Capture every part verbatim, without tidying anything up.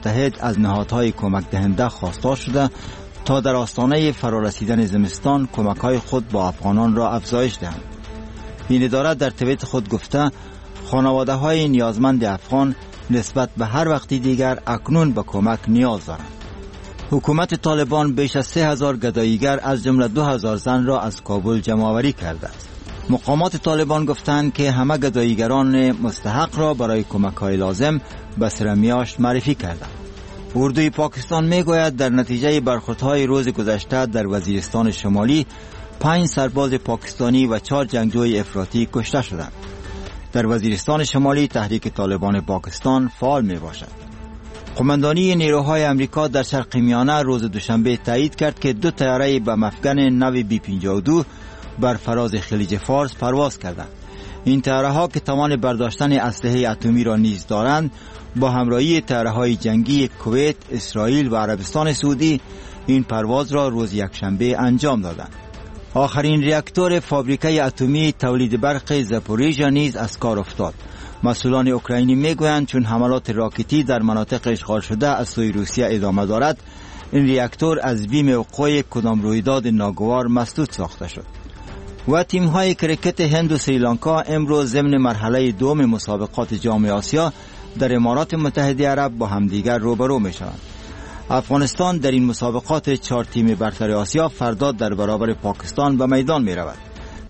متحد از نهادهای کمک دهنده خواستار شده تا در آستانه فرارسیدن زمستان کمک‌های خود با افغانان را افزایش دهند. این اداره در توییت خود گفته خانواده‌های نیازمند افغان نسبت به هر وقتی دیگر اکنون به کمک نیاز دارند. حکومت طالبان بیش از سه هزار گداییگر از جمله دو هزار زن را از کابل جمع‌آوری کرده است. مقامات طالبان گفتند که همه گداییگران مستحق را برای کمک‌های لازم به سرمیاشت معرفی کردند. اردوی پاکستان میگوید در نتیجه برخوردهای روز گذشته در وزیرستان شمالی پنج سرباز پاکستانی و چهار جنگجوی افراطی کشته شدند. در وزیرستان شمالی تحریک طالبان پاکستان فعال می باشد. قماندانی نیروهای امریکا در شرق میانه روز دوشنبه تایید کرد که دو طیاره به مفگن نو بی پنجاه و دو بر فراز خلیج فارس پرواز کردند. این طیاره ها که توان برداشتن اسلحه اتمی را نیز دارند با همراهی طیاره‌های جنگی کویت، اسرائیل و عربستان سعودی این پرواز را روز یکشنبه انجام دادند. آخرین راکتور فابریکه اتمی تولید برق زاپوریژیا نیز از کار افتاد. مسئولان اوکراینی میگویند چون حملات راکتی در مناطق اشغال شده از سوی روسیه ادامه دارد، این راکتور از بیم وقوع کدام رویداد ناگوار مسدود ساخته شد. و تیم‌های کرکت هند و سریلانکا امروز ضمن مرحله دوم مسابقات جام آسیا در امارات متحده عرب با همدیگر روبرو می‌شوند. افغانستان در این مسابقات چهار تیم برتر آسیا فردا در برابر پاکستان به میدان می‌رود.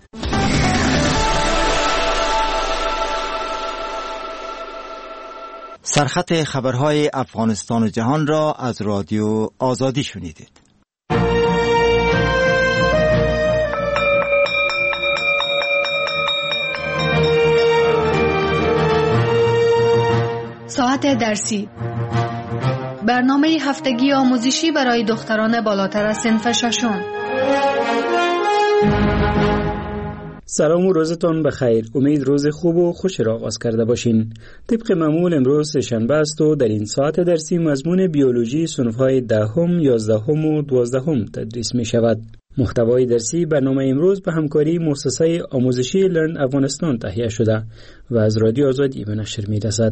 سرخط خبرهای افغانستان و جهان را از رادیو آزادی شنیدید. ساعت درسی، برنامه هفتگی آموزشی برای دختران بالاتر از صنف ششم. سلام و روزتان بخیر. امید روز خوب و خوش را آغاز کرده باشین. طبق معمول امروز شنبه است و در این ساعت درسی مضمون بیولوژی صنف‌های دهم، یازدهم و دوازدهم تدریس می شود. محتوای درسی برنامه امروز به همکاری مؤسسه آموزشی لرن افغانستان تهیه شده و از رادیو آزادی به نشر می رسد.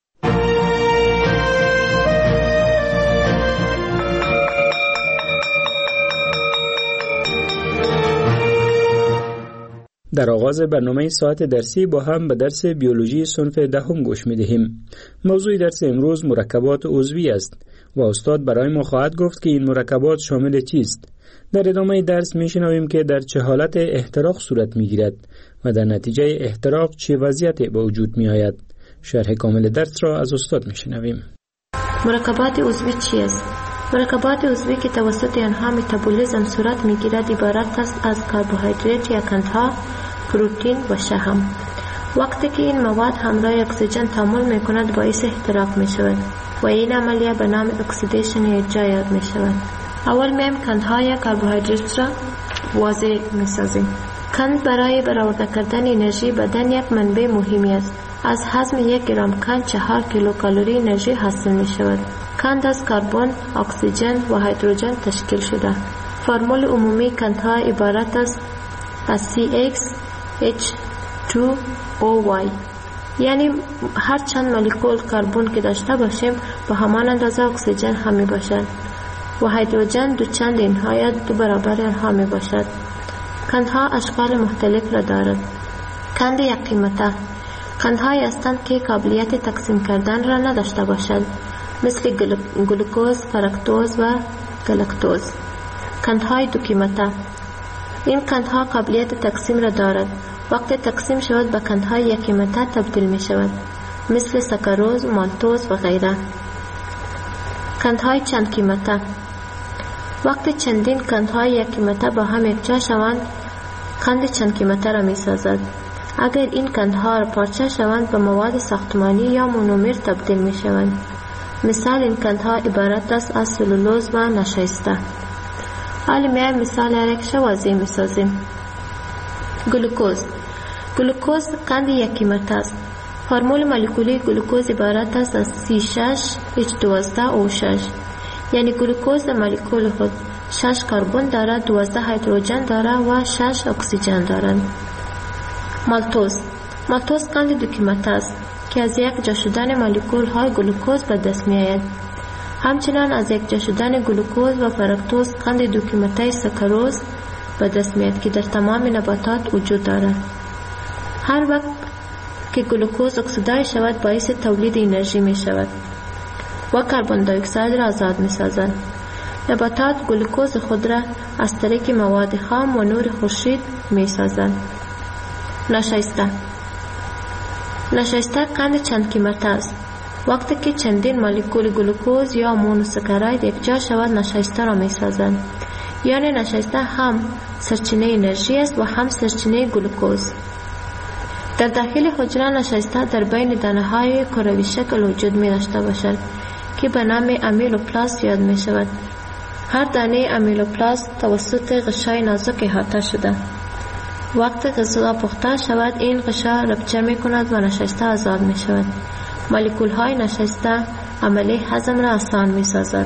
در آغاز برنامه ساعت درسی با هم به درس بیولوژی صنف دهم گوش می دهیم. موضوع درس امروز مرکبات عضوی است و استاد برای ما خواهد گفت که این مرکبات شامل چیست. در ادامه درس می شنویم که در چه حالت احتراق صورت می گیرد و در نتیجه احتراق چه وضعیتی به وجود می آید. شرح کامل درس را از استاد می شنویم. مرکبات عضوی چیست؟ مرکبات عضوی که توسط آنها متابولیسم صورت می گیرد عبارت است از کربوهیدرات یا قندها، پروتئین و شحم. وقتی که این مواد همراه اکسیژن تعامل می کند باعث احتراق می شود و این عملیه به نام اکسیدیشن یا اجرا یاد می شود. اول میم قندها یا کربوهیدرات را واضح می سازیم. قند برای برآورده کردن انرژی بدن یک منبع مهمی است. از هضم یک گرم قند چهار کیلوکالری انرژی حاصل می شود. قند از کربن، اکسیژن و هیدروژن تشکیل شده. فرمول عمومی قندها عبارت است از سی ایکس اچ دو او وای، یعنی هر چند مولکول کربن که داشته باشیم به همان اندازه اکسیژن هم می باشد و هیدروژن دو چند اینها یا دو برابر آنها می باشد. قندها اشکال مختلف را دارد. قند یک قیمته قندهایی هستند که قابلیت تقسیم کردن را نداشته باشد، مثل گلوکوز، فرکتوز و گلاکتوز. قندهای دو قیمته این قندها قابلیت تقسیم را دارد. وقتی تقسیم شود به قندهای یک قیمته تبدیل می شود، مثل ساکاروز، مالتوز و غیره. قندهای چند قیمته وقتی چندین قندهای یک قیمته با هم یکجا شوند قند چند قیمته را می سازد. اگر این قندها را پارچه شوند به مواد ساختمانی یا مونومر تبدیل می شوند. مثال این قندها عبارت است از سلولوز و نشایسته. حالا میایم مثال هر یک واضح می سازیم. گلوکوز گلوکوز قند یک قیمته است. فرمول مولکولی گلوکوز عبارت است از سی شش اچ دوازده او شش، یعنی گلوکوز در مولکول خود شش کربن دارد، دوازده هیدروژن دارد و شش اکسیژن دارد. مالتوز مالتوز قند دو قیمته است که از یک جا شدن مولکول های گلوکوز به دست می آید. همچنان از یکجا شدن گلوکوز و فرکتوز قند دو قیمته سکروز به دست میاد که در تمام نباتات وجود دارد. هر وقت که گلوکوز اکسیدای شود باعث تولید انرژی می شود و کربن دی اکساید را آزاد می سازند. نباتات گلوکوز خود را از طریق مواد خام و نور خورشید می سازند. نشایسته نشایسته قند چند قیمته است. وقتی که چندین مولکول گلوکوز یا مونوساکاراید یکجا شود نشایسته را می سازند. یعنی نشایسته هم سرچینه انرژی است و هم سرچینه گلوکوز. در داخل حجره نشایسته در بین دانه های کروی شکل وجود می داشته باشد که به نام امیلوپلاست یاد می شود. هر دانه امیلوپلاست توسط غشای نازک احاطه شده. وقتی غذا پخته شود این غشا ربچه می کند و نشایسته آزاد می شود. مولکول های نشایسته عملی هضم را آسان می سازد.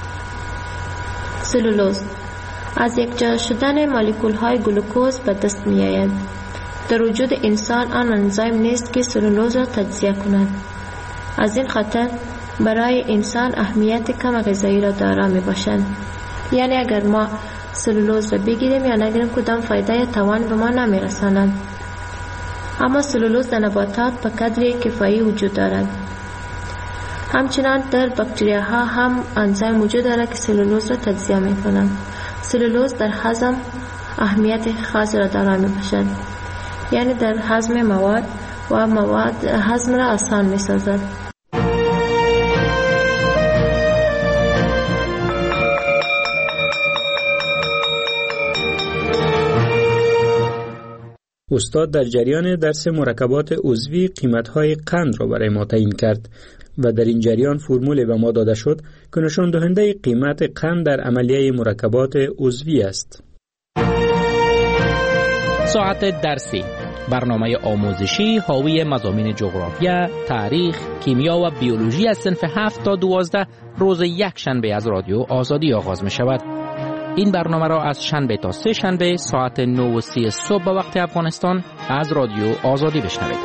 سلولوز از یکجا شدن مولکول های گلوکوز به دست می آید. در وجود انسان آن انزیم نیست که سلولوز را تجزیه کند. از این خاطر برای انسان اهمیت کم غذایی را دارا می باشند. یعنی اگر ما سلولوز را بگیریم یا نگیریم کدام فایده یا توان به ما نمی رساند. اما سلولوز در نباتات به قدری کفایی وجود دارد. همچنان در باکتریاها هم انزیم وجود دارد که سلولوز را تجزیه می کنند. سلولوز در هضم اهمیت خاص را دارا می باشد. یعنی در هضم مواد و مواد هضم را آسان می سازد. استاد در جریان درس مرکبات عضوی قیمت‌های قند را برای ما تعیین کرد و در این جریان فرمولی به ما داده شد که نشان دهنده قیمت قند در عملیه مرکبات عضوی است. ساعت درسی، برنامه آموزشی حاوی مضامین جغرافیا، تاریخ، کیمیا و بیولوژی از صنف هفت تا دوازده روز یک شنبه از رادیو آزادی آغاز می شود. این برنامه را از شنبه تا سه شنبه ساعت نه و سی صبح به وقت افغانستان از رادیو آزادی بشنوید.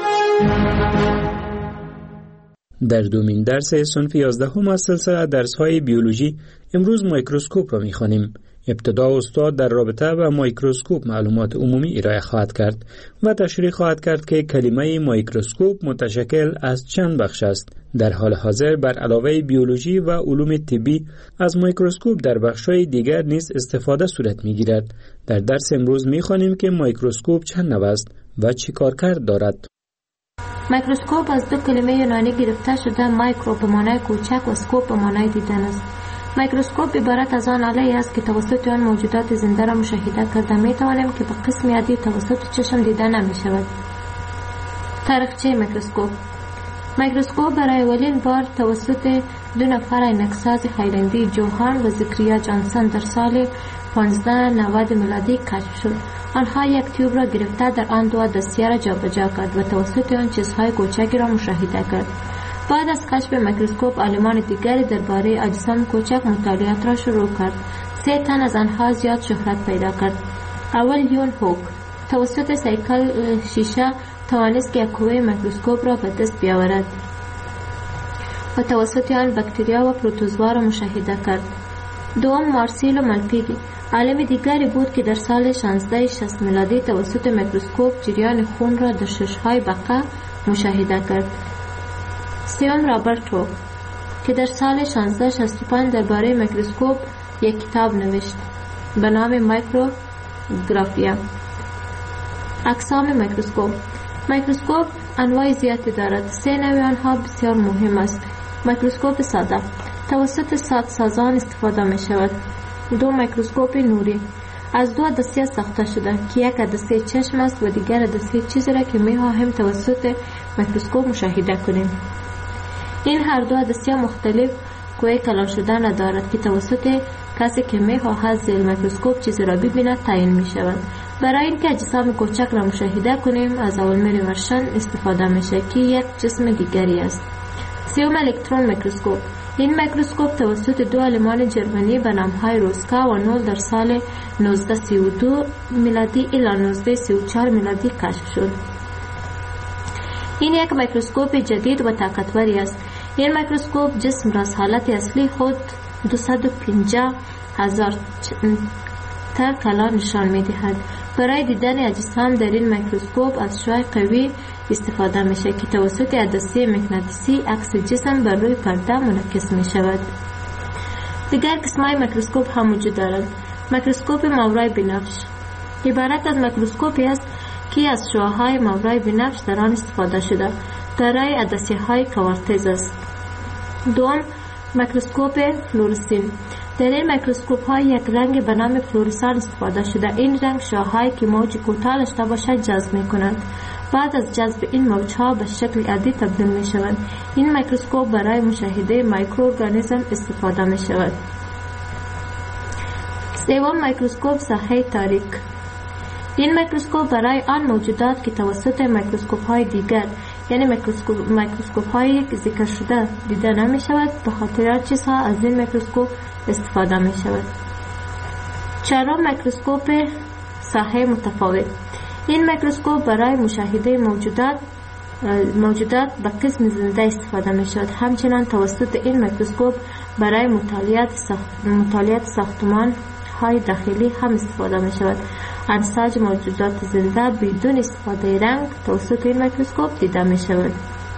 در دومین درس صنف یازدهم از سلسله درس‌های بیولوژی امروز میکروسکوپ را می‌خوانیم. ابتدا استاد در رابطه با میکروسکوپ معلومات عمومی ارائه خواهد کرد و تشریح خواهد کرد که کلمه میکروسکوپ متشکل از چند بخش است. در حال حاضر بر علاوه بیولوژی و علوم طبی از میکروسکوپ در بخش‌های دیگر نیز استفاده صورت می‌گیرد. در درس امروز می‌خوانیم که میکروسکوپ چند نوع است و چه کارکرد دارد. میکروسکوپ از دو کلمه یونانی گرفته شده، مایکرو به معنای کوچک و اسکوپ به معنای دیدن است. میکروسکوپ عبارت از آن آله است که توسط آن موجودات زنده را مشاهده کرده می توانیم که به قسم عادی توسط چشم دیده نمی شود. تاریخچه میکروسکوپ. میکروسکوپ برای اولین بار توسط دو نفر عینکساز هایلندی، جوهان و زکریا جانسون در سال پانزده نود میلادی کشف شد. آنها یک تیوب را گرفته در آن دو دستیه را جابجا کرد و توسط آن چیزهای کوچکی را مشاهده کرد. بعد از کشف میکروسکوپ آلمان دیگری درباره اجسام کوچک مطالعات را شروع کرد. سه تن از آنها زیاد شهرت پیدا کرد. اول یون هوک توسط سیکل شیشه توانست که یک قوه میکروسکوپ را به دست بیاورد و توسط آن باکتریا و پروتوزوا را مشاهده کرد. دوم مارسیلو مالپیگی عالم دیگری بود که در سال شانزده شصت میلادی توسط میکروسکوپ جریان خون را در شش‌های بقا مشاهده کرد. سوم رابرت هوک که در سال شانزده شصت و پنج درباره میکروسکوپ یک کتاب نوشت به نام مایکروگرافیا. اقسام میکروسکوپ. میکروسکوپ انواع زیادی دارد. سه نوع آنها بسیار مهم است. میکروسکوپ ساده توسط سادسازان استفاده می شود. دو میکروسکوپ نوری از دو دسته ساخته شده که یک دسته چشم است و دیگر دسته چیزی را که می خواهیم توسط میکروسکوپ مشاهده کنیم. این هر دو دسته مختلف قوه کلان شدن دارد که توسط کسی که می خواهد زیر میکروسکوپ چیزی را ببیند تعیین می شود. برای اینکه اجسام کوچک را مشاهده کنیم از اولمر ورشن استفاده می شود که یک جسم دیگری است. سوم الکترون میکروسکوپ. این میکروسکوپ توسط دو آلمان جرمنی به نام‌های روسکا و نول در سال نوزده سی و دو میلادی الی نوزده سی و چهار میلادی کشف شد. این یک میکروسکوپ جدید و طاقتوری است. این میکروسکوپ جسم را از حالت اصلی خود دویست و پنجاه هزار تا کلان نشان می دهد. برای دیدن اجسام در این میکروسکوپ از شعاع قوی استفاده می شود که توسط عدسه مغناطیسی عکس جسم بر روی پرده منعکس می شود. دیگر قسم‌های میکروسکوپ هم وجود دارد. میکروسکوپ ماورای بنفش عبارت از میکروسکوپی است که از شعاع‌های ماورای بنفش در آن استفاده شده دارای عدسه‌های کوارتز است. دوم، میکروسکوپ فلورسین. در این میکروسکوپ ها یک رنگ به نام فلورسان استفاده شده. این رنگ شعاع‌هایی که موج کوتاه داشته باشد جذب می‌کنند. بعد از جذب این موج‌ها به شکل عادی تبدیل می‌شوند. این میکروسکوپ برای مشاهده میکروارگانیسم استفاده می‌شود. سوم، میکروسکوپ ساحه تاریک. این میکروسکوپ برای آن موجودات که توسط میکروسکوپ‌های دیگر یعنی میکروسکوپ میکروسکوپ‌های ذکر شده دیده نمی‌شود، به خاطر چیزها از این میکروسکوپ استفاده می‌شود. چهارم، میکروسکوپ ساحه متفاوت. این میکروسکوپ برای مشاهده موجودات موجودات به قسم زنده استفاده می‌شود. همچنین توسط این میکروسکوپ برای مطالعات ساخت مطالعات ساختمان های داخلی هم استفاده می‌شود. انساج موجودات زنده بدون استفاده رنگ توسط این میکروسکوپ دیده می‌شود.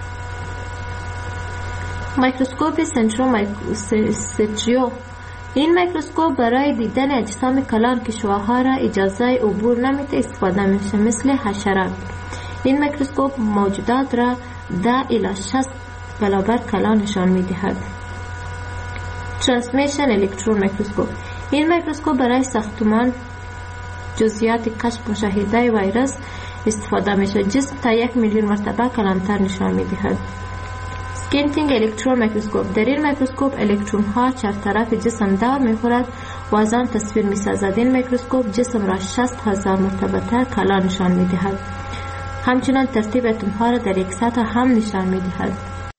میکروسکوپ سنترومایکروستریو. این میکروسکوپ برای دیدن اجسام کلان که شعاع‌ها را اجازه عبور نمی‌ده استفاده می‌شود، مثل حشرات. این میکروسکوپ موجودات را ده الی شصت برابر کلان نشان می‌دهد. ترانسمیشن الکترون میکروسکوپ. این میکروسکوپ برای ساختمان جزئیات کشف مشاهده ویروس استفاده می‌شود. جسم تا یک میلیون مرتبه کلانتر نشان می‌دهد. سکینتینگ الکترون میکروسکوپ. در این میکروسکوپ الکترون ها چهار طرف جسم دور می‌خورد و از آن تصویر می‌سازد. این میکروسکوپ جسم را شصت هزار مرتبه تر کلان نشان می‌دهد. همچنین ترتیب اتم ها را در یک سطح هم نشان می‌دهد.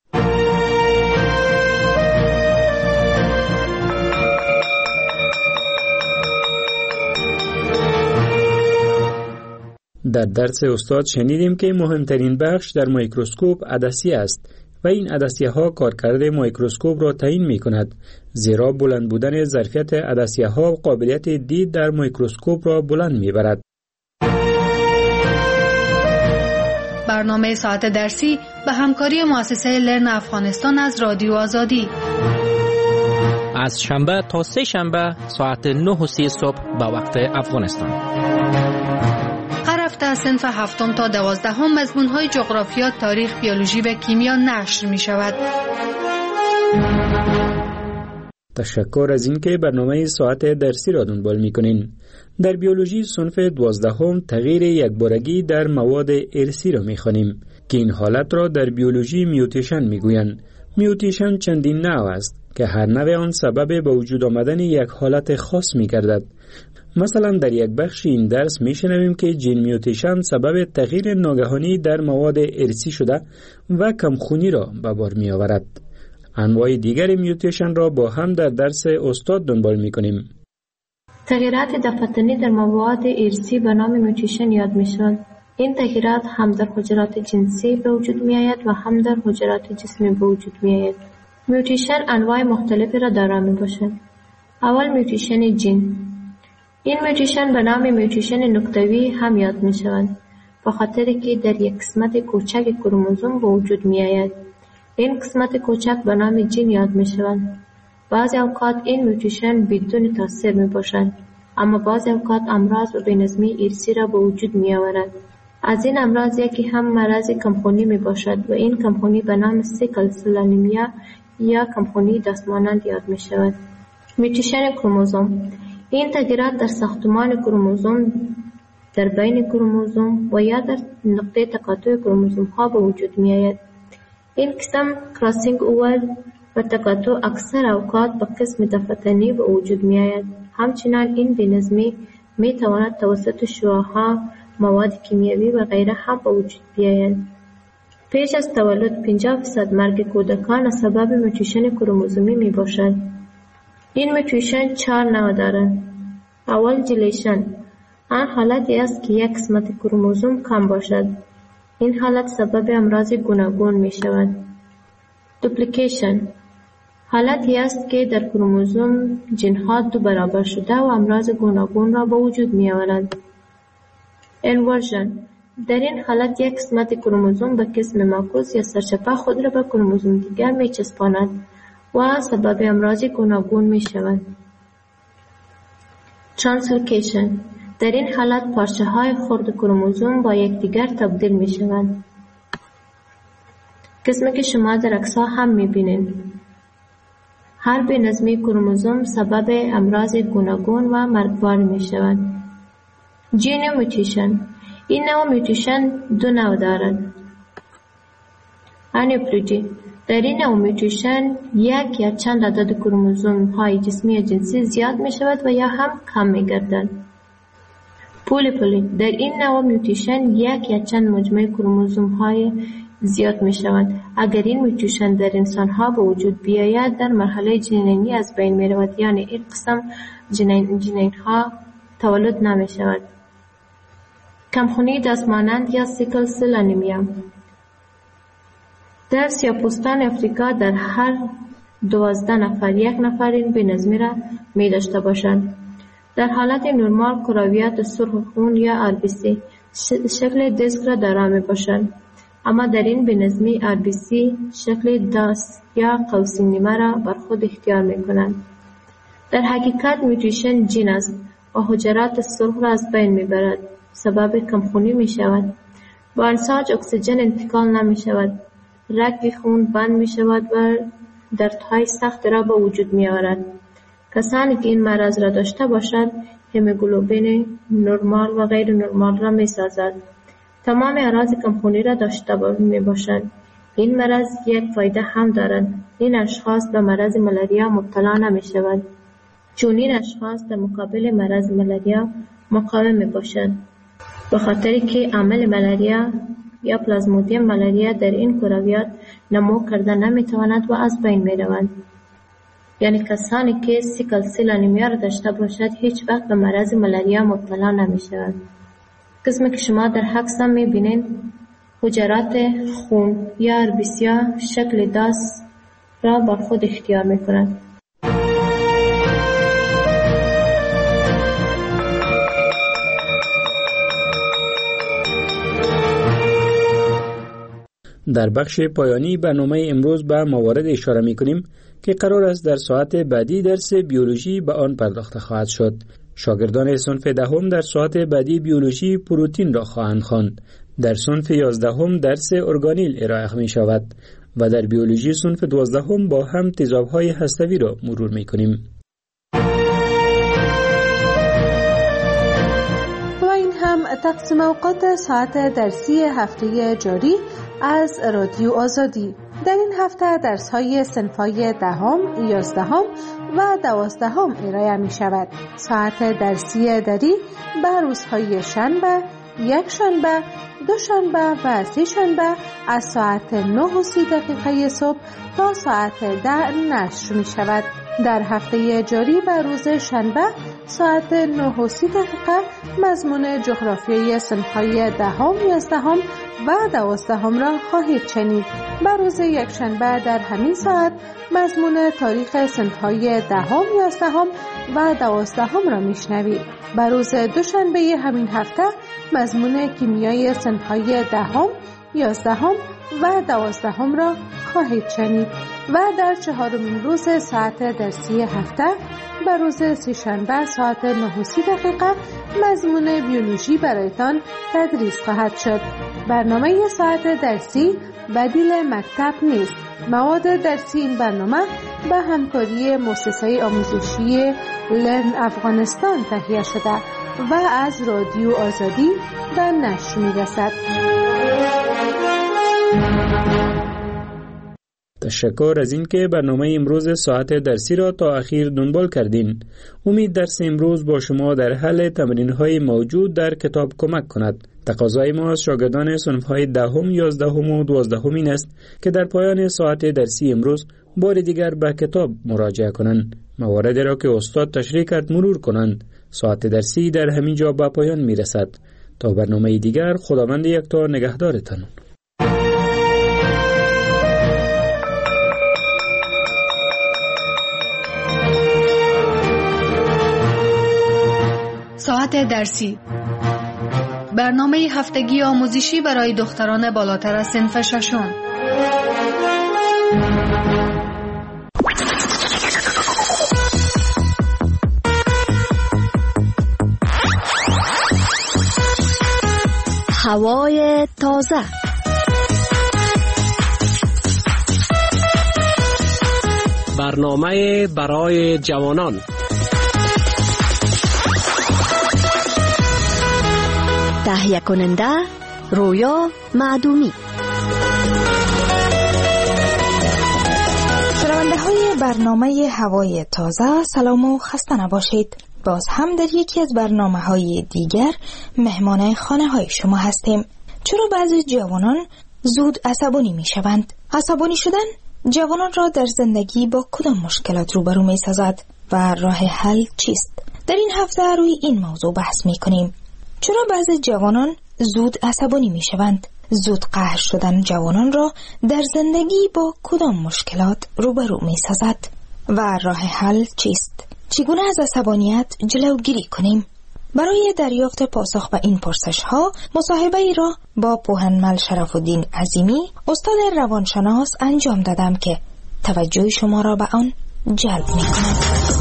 در درس استاد شنیدیم که مهمترین بخش در میکروسکوپ عدسیه است و این عدسیه ها کارکرد میکروسکوپ را تعیین می کند، زیرا بلند بودن ظرفیت عدسیه ها قابلیت دید در میکروسکوپ را بلند می برد. برنامه ساعت درسی به همکاری مؤسسه لرن افغانستان از رادیو آزادی از شنبه تا سه شنبه ساعت نه و سی صبح به وقت افغانستان. هر هفته از صنف هفتم تا دوازدهم مضمون‌های جغرافیا، تاریخ، بیولوژی و کیمیا نشر می شود. تشکر از اینکه برنامه ساعت درسی را دنبال می‌کنین. در بیولوژی صنف دوازدهم تغییر یکبارگی در مواد ارثی را می‌خوانیم که این حالت را در بیولوژی میوتیشن می‌گویند. میوتیشن چندین نوع است که هر نوع آن سبب به وجود آمدن یک حالت خاص می‌گردد. مثلا در یک بخش این درس می‌شنویم که جین میوتیشن سبب تغییر ناگهانی در مواد ارثی شده و کمخونی را به بار می‌آورد. انواع دیگر میوتیشن را با هم در درس استاد دنبال می‌کنیم. تغییرات دفعاتی در مواد ارثی به نام میوتیشن یاد می‌شوند. این تغییرات هم در حجرات جنسی به وجود می‌آید و هم در حجرات جسمی به وجود می‌آید. میوتیشن انواع مختلفی را دارا میباشد. اول میوتیشن جین. این میوتیشن به نام میوتیشن نقطه‌ای هم یاد می‌شوند، به خاطر که در یک قسمت کوچک کروموزوم به وجود می‌آید. این قسمت کوچک به نام جین یاد می‌شوند. بعضی اوقات این میوتیشن بدون تاثیر میباشد، اما بعضی اوقات امراض و بی‌نظمی ارثی را به وجود می‌آورد. از این امراض یکی هم مرض کمخونی میباشد و این کمخونی به نام سیکل سل انیمیا یا کمخونی دستمانند یاد می‌شود. میوتیشن کروموزوم. این تغییرات در ساختمان کروموزوم، در بین کروموزوم و یا در نقطه تقاطع کروموزوم ها به وجود می‌آید. این قسم کراسینگ اوور و تقاطع اکثر اوقات به قسم دفعاتی به وجود می‌آید. همچنین این بی‌نظمی می‌تواند توسط شعاع‌ها، مواد کیمیایی و غیره هم به وجود بیاید. پیش از تولد پنجاه درصد مرگ کودکان از سبب میوتیشن کروموزومی میباشد. این میوتیشن چهار نوع دارد. اول جلیشن. آن حالتی است که یک قسمت کروموزوم کم باشد. این حالت سبب امراض گوناگون می شود. دوپلیکیشن حالتی است که در کروموزوم جن‌ها دو برابر شده و امراض گوناگون را به وجود می آورند. انورژن در این حالت یک قسمت کروموزوم به قسم معکوس یا سرچپه خود را به کروموزوم دیگر می چسباند و سبب امراض گوناگون می شود. ترانسلوکیشن در این حالت پارچه های خرد کروموزوم با یکدیگر تبدیل می شوند. قسمی که شما در عکس‌ها هم می بینید. هر بی‌نظمی کروموزوم سبب امراض گوناگون و مرگبار می شود. ژن میوتیشن این نوع میوتیشن دو نوع دارد. انیپلوژی در این نوع میوتیشن یک یا چند عدد کروموزوم های جسمی یا جنسی زیاد می شود و یا هم کم می گردند. پولیپولی در این نوع میوتیشن یک یا چند مجموعه کروموزوم های زیاد می شوند. اگر این میوتیشن در انسان ها به وجود بیاید در مرحله جنینی از بین می رود، یعنی این قسم جنین, جنین ها تولد نمی شود. کمخونی دستمانند یا سیکل سل انیمیا در سیاه‌پوستان افریقا در هر دوازده نفر یک نفر این بی‌نظمی را می داشته باشند. در حالت نرمال کرویات سرخ خون یا آر بی سی شکل دیسک را دارا می باشند، اما در این بی‌نظمی آر بی سی شکل داس یا قوسی نیمه را بر خود اختیار می کنند. در حقیقت میوتیشن ژن است و حجرات سرخ را از بین می برد، سبب کمخونی می شود. با انساج اکسیژن انتقال نمی شود، رگ خون بند می شود و دردهای سخت را به وجود می آورد. کسانی که این مرض را داشته باشند هموگلوبین نرمال و غیر نرمال را می سازد. تمام اعراض کمخونی را داشته می باشند. این مرض یک فایده هم دارد. این اشخاص به مرض ملاریا مبتلا نمی شوند، چون این اشخاص در مقابل مرض ملاریا مقاوم می باشند، به خاطری که عامل ملاریا یا پلازمودیم ملاریا در این کرویات نمو کرده نمی تواند و از بین می روند. یعنی کسانی که سیکل سل انیمیا را داشته باشد هیچ وقت به مرض ملاریا مبتلا نمی شوند. قسمی که شما در عکس هم می بینید حجرات خون یا آر بی سی شکل داس را بر خود اختیار می کنند. در بخش پایانی برنامه امروز به موارد اشاره می کنیم که قرار است در ساعت بعدی درس بیولوژی به آن پرداخته خواهد شد. شاگردان صنف دهم در ساعت بعدی بیولوژی پروتین را خواهند خواند. در صنف یازدهم درس ارگانیل ارائه می شود و در بیولوژی صنف دوازدهم با هم تیزاب‌های هسته‌ای را مرور می کنیم. و این هم تقسیم اوقات ساعت درسی هفته جاری از رادیو آزادی. در این هفته درس‌های صنف‌های دهم، یازدهم و دوازدهم ارائه می شود. ساعت درسی دری به روزهای شنبه، یک شنبه، دو شنبه و سه شنبه از ساعت نه و سی دقیقه صبح تا ساعت ده نشر می شود. در هفته جاری به روز شنبه ساعت نه و سی دقیقه مضمون جغرافیای صنف‌های دهم، یازدهم و دوازدهم را خواهید شنید. به روز یک شنبه در همین ساعت مضمون تاریخ صنف‌های دهم، یازدهم و دوازدهم را میشنوید. به روز دوشنبه همین هفته مضمون کیمیای صنف‌های دهم، یازدهم و دوازدهم را خواهید شنید و در چهارمین روز ساعت درسی هفته به روز سه‌شنبه ساعت نه و سی دقیقه مضمون بیولوژی برایتان تدریس خواهد شد. برنامه ساعت درسی بدیل مکتب نیست. مواد درسی این برنامه به همکاری مؤسسه آموزشی لرن افغانستان تهیه شده و از رادیو آزادی به نشر می‌رسد. تشکر از این که برنامه امروز ساعت درسی را تا اخیر دنبال کردین. امید درس امروز با شما در حل تمرین‌های موجود در کتاب کمک کند. تقاضای ما از شاگردان صنف‌های دهم، یازدهم و دوازدهم این است که در پایان ساعت درسی امروز بار دیگر به کتاب مراجعه کنند. مواردی را که استاد تشریح کرد مرور کنند. ساعت درسی در همین جا به پایان می‌رسد. تا برنامه دیگر خداوند یکتا نگهدارتان. ساعت درسی، برنامه هفتگی آموزشی برای دختران بالاتر از صنف ششم. هوای تازه، برنامه برای جوانان، تهیه کننده رویا معدومی. شنونده های برنامه هوای تازه، سلام و خسته نباشید. باز هم در یکی از برنامه های دیگر مهمان خانه های شما هستیم. چرا بعضی جوانان زود عصبانی می شوند؟ عصبانی شدن جوانان را در زندگی با کدام مشکلات روبرو می سازد و راه حل چیست؟ در این هفته روی این موضوع بحث می کنیم. چرا بعضی جوانان زود عصبانی می شوند؟ زود قهر شدن جوانان را در زندگی با کدام مشکلات روبرو می سازد و راه حل چیست؟ چگونه از عصبانیت جلوگیری کنیم؟ برای دریافت پاسخ به این پرسش ها مصاحبه ای را با پوهنمل شرف الدین عظیمی استاد روانشناس انجام دادم که توجه شما را به آن جلب می کند.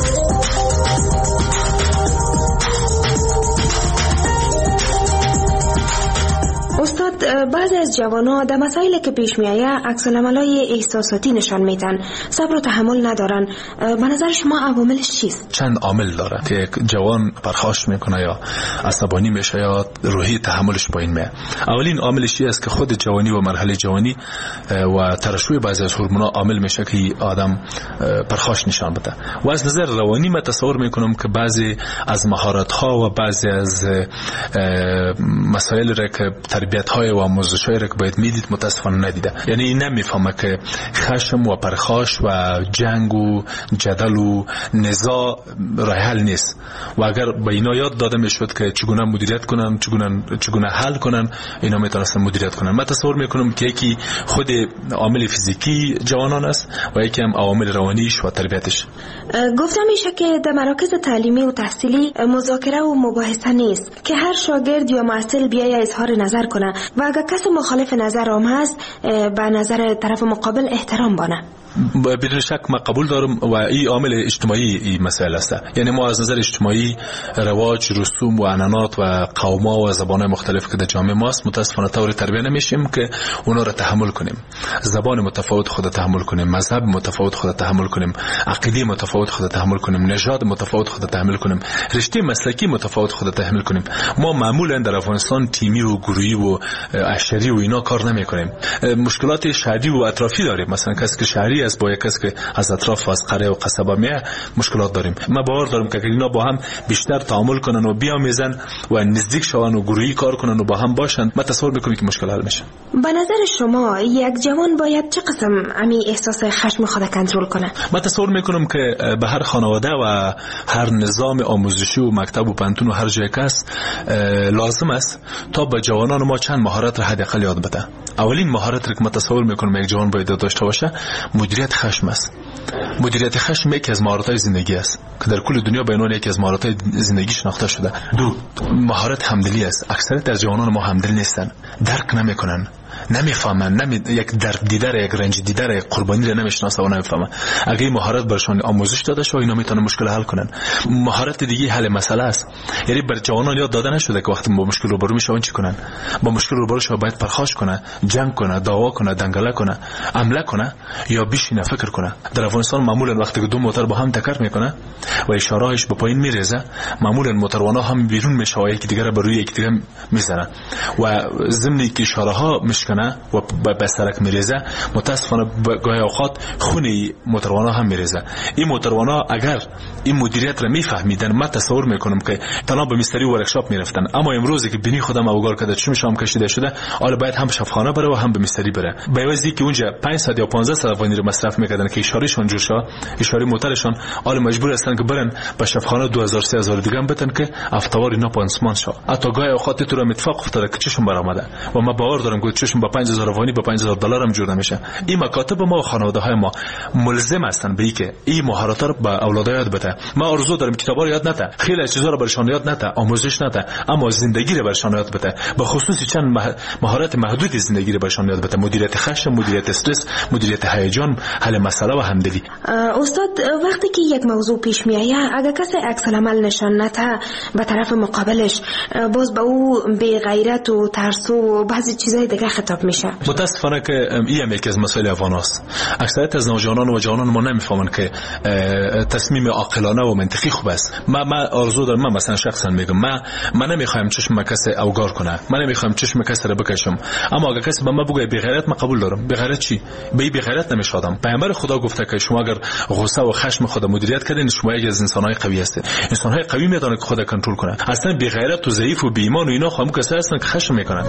استاد، بعضی از جوانان در مسائلی که پیش می آید عکس العملای احساساتی نشان میدن، صبر و تحمل ندارن. به نظر شما عواملش چیست؟ چند عامل داره که یک جوان پرخاش میکنه یا عصبانی میشه یا روحی تحملش پایین میاد. اولین عاملش این است که خود جوانی و مرحله جوانی و ترشح بعضی از هورمونا عامل میشه که آدم پرخاش نشان بده. و از نظر روانی من تصور میکنم که بعضی از مهارت ها و بعضی از مسائل را که تربیت های و آموزش های را که باید میدید متاسفانه ندیده. یعنی این نمیفهمه که خشم و پرخاش و جنگ و جدل و نزاع راه حل نیست و اگر به اینا یاد داده میشد که چگونه مدیریت کنن، چگونه چگونه حل کنن، اینا میتونستن مدیریت کنن. من تصور میکنم که یکی خود عامل فیزیکی جوانان است و یکی هم عوامل روانیش و تربیتش. گفتم میشه که در مراکز تعلیمی و تحصیلی مذاکره و مباحثه نیست که هر شاگرد یا محصل بیای اظهار نظر کنه و اگر کسی مخالف نظر هم هست به نظر طرف مقابل احترام بانه. بدون شک من قبول دارم و این عامل اجتماعی این مسئله است. یعنی ما از نظر اجتماعی رواج، رسوم و عنعنات و قوم‌ها و زبان‌های مختلف که در جامعه ماست متأسفانه طور تربیت نمیشیم که اونا را تحمل کنیم. زبان متفاوت خود تحمل کنیم، مذهب متفاوت خود تحمل کنیم، عقیده متفاوت خود تحمل کنیم، نژاد متفاوت خود تحمل کنیم، رشته مسلکی متفاوت خود تحمل کنیم. ما معمولا در افغانستان تیمی و گروهی و عشری و اینا کار نمی‌کنیم. مشکلات شهری و اطرافی داریم. مثلا کسی که شهری است با یک کسی که از اطراف و از قریه و قصبه میه مشکلات داریم. ما باور دارم که اینا با هم بیشتر تعامل کنن و بیامیزن و نزدیک شون و گروهی کار کنن و با هم باشن، ما تصور میکنیم که مشکل حل میشه. به نظر شما یک جوان باید چه قسم امی احساس خشم خود کنترل کنه؟ ما تصور میکنم که به هر خانواده و هر نظام آموزشی و مکتب و پانتون و هر جای کس لازم است تا به جوانان ما چند مهارت را حداقل یاد بده. اولین مهارت که ما تصور میکنم یک جوان باید داشته باشه مدیریت خشم است. مدیریت خشم یکی از مهارت‌های زندگی است که در کل دنیا به عنوان یکی از مهارت‌های زندگی شناخته شده. دو، مهارت همدلی است. اکثریت از جوانان ما همدل نیستن، درک نمی‌کنن، نمیفهمن، نمی یک درد دیدار، یک رنج دیدار، یک قربانی را نمیشناسن و نمیفهمن. اگه این مهارت برشان آموزش داده شه اینا میتونن مشکل حل کنن. مهارت دیگه حل مسئله است. یعنی بر جوانان یاد داده نشده که وقتی با مشکل روبرو میشن چی کنن. با مشکل روبرو شو باید پرخاش کنه، جنگ کنه، دعوا کنه، دنگله کنه، عمله کنه یا بشینه فکر کنه. در افغانستان معمولا وقتی که دو موتور با هم تکر میکنه و اشارهاش به پایین میریزه، معمولا موتوروانا هم بیرون میشه و یکی دیگه را بر روی یکی دیگه میزنه و ضمن که اشاره ها کنه و به سرک میریزه، متاسفانه گاهی اوقات خون موتوروانا هم میریزه. این موتوروانا اگر این مدیریت را میفهمیدن، من تصور میکنم که تنها به مستری و ورکشاپ میرفتن. اما امروزی که بینی خودم اوگار کرده چه میشم کشیده شده، حالا باید هم شفاخانه بره و هم به مستری بره. به عوضی که اونجا پانصد یا پانزده افغانی رو مصرف میکردن که اشارهشون جور شه، اشاره موتورشون، حالا مجبور هستن که برن به شفاخانه دو هزار سه هزار دیگه هم بدن که افتوار اینا پانسمان شه. حتی گاهی اوقات تو رو متفق افتاده که چشم برآمده و ما باور دارم که چشم مکاتبشون با پنج هزار افغانی با پنج هزار دلار هم جور نمیشه. این مکاتب ما و خانواده های ما ملزم هستن به اینکه این مهارت‌ها رو به اولادها یاد بده. ما آرزو داریم کتابا رو یاد نده، خیلی چیزا رو برشان یاد نده، آموزش نده، اما زندگی رو برشان یاد بده. به خصوص چند مهارت محدود زندگی رو برشان یاد بده: مدیریت خشم، مدیریت استرس، مدیریت هیجان، حل مسئله و همدلی. استاد، وقتی که یک موضوع پیش میآید اگر کسی عکس العمل نشان نده به طرف مقابلش، باز به او بی غیرت و ترس و بعضی چیزای دیگه خطاب میشه. متاسفانه که این هم یکی از مسائل افغان است. اکثریت از نوجوانان و جوانان ما نمیفهمن که تصمیم عاقلانه و منطقی خوب است. من من آرزو دارم، من مثلا شخصا میگم، من من نمیخوایم چشم کسی اوگار کنه، من نمیخوایم چشم کسی رو بکشم، اما اگر کسی به من بگه بی غیرت، من قبول دارم. بی غیرت چی؟ به بی غیرت نمیشادم. پیامبر خدا گفته که شما اگر غصه و خشم خود مدیریت کردین، شما یک از انسان‌های قوی هستید. انسان‌های قوی میدونن که خود کنترل کنه. اصلا بی غیرت و ضعیف و بی ایمان و اینا خام کسایی هستن که خشم میکنن.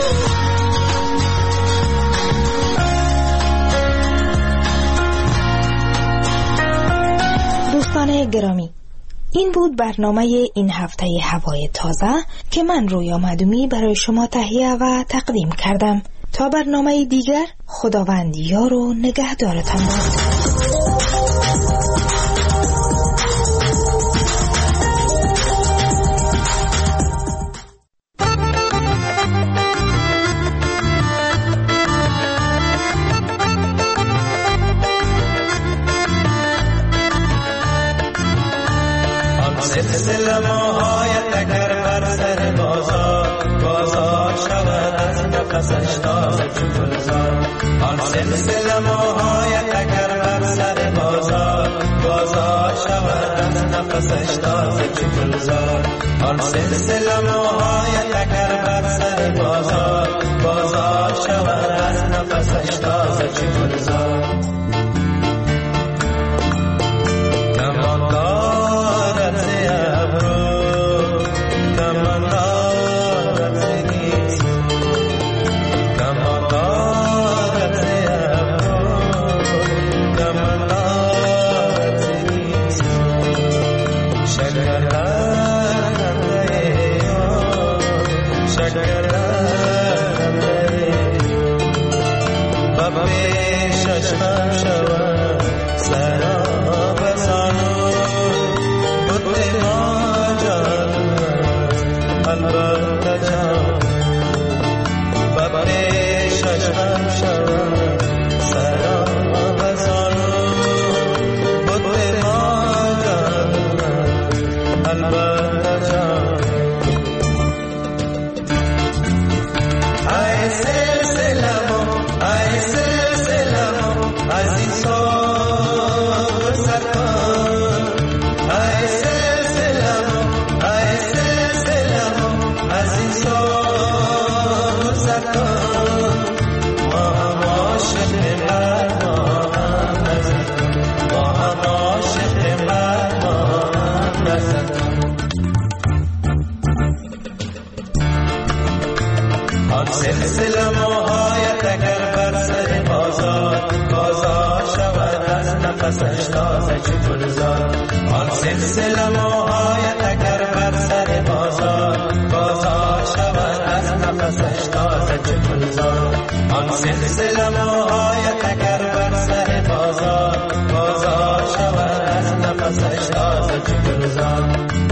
دوستان گرامی، این بود برنامه این هفته هوای تازه که من رویا معدومی برای شما تهیه و تقدیم کردم. تا برنامه دیگر، خداوند یار و نگهدارتان باد. سلسله موهای تگر بر سر بازار، بازار شود از نفسش تازه چو گلزار. آن سلسله موهای تگر بر سر بازار، بازار شود از نفسش تازه چو گلزار. آن سلسله موهای تگر بر سر بازار، بازار شود از نفسش تازه چو گلزار. سلسله موهای تگر بر سر بازار، بازار شود از نفسش تازه چو گلزار. آن سلسله موهای تگر بر سر بازار، بازار شود از نفسش تازه چو گلزار. آن سلسله موهای تگر بر سر بازار، بازار شود از نفسش تازه چو گلزار.